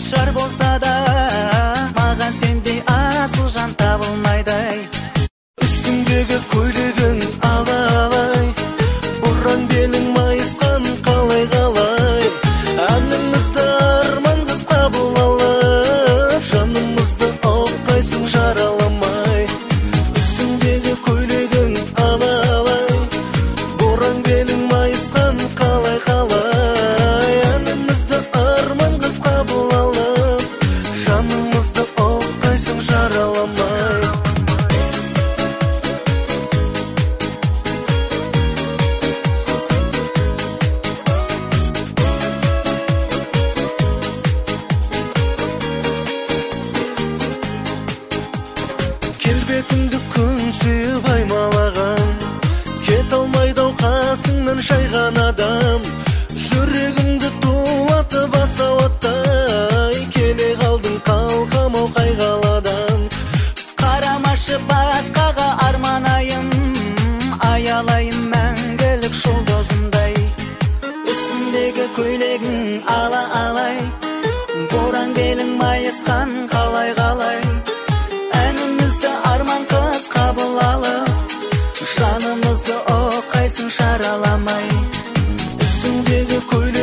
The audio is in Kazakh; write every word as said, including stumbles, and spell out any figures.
жар болса да, маған сендей асыл жан табылмайды-ай. Үстіңдегі көйлегің алалай, бұран белің майысқан қалай-қалай. Әнімізді арман қыз қабыл алып, жанымызды оққайсың жараламай. Үстіңдегі көйлегің алалай, бұран белің майысқан қалай-қалай. Әнімізді арман қыз қабыл алып, жанымызды оққайсың жараламай. Келбетіңді күн сүйіп аймалаған, кет алмайды-ау қасыңнан шайған адам. Жүрегімді тулатып асауаттай, келе қалдың қалқам-ау қайғаладан. Қарамашы басқаға арманайын, аялайын мәңгілік жұлдызымдай. Үстіндегі көйлегің ала-алай, боран белің майысқан қалай-қалай. Әнімізді арман қыз қабыл алып, жанымызды оққайсың жараламай. Үстіңдегі көйлегің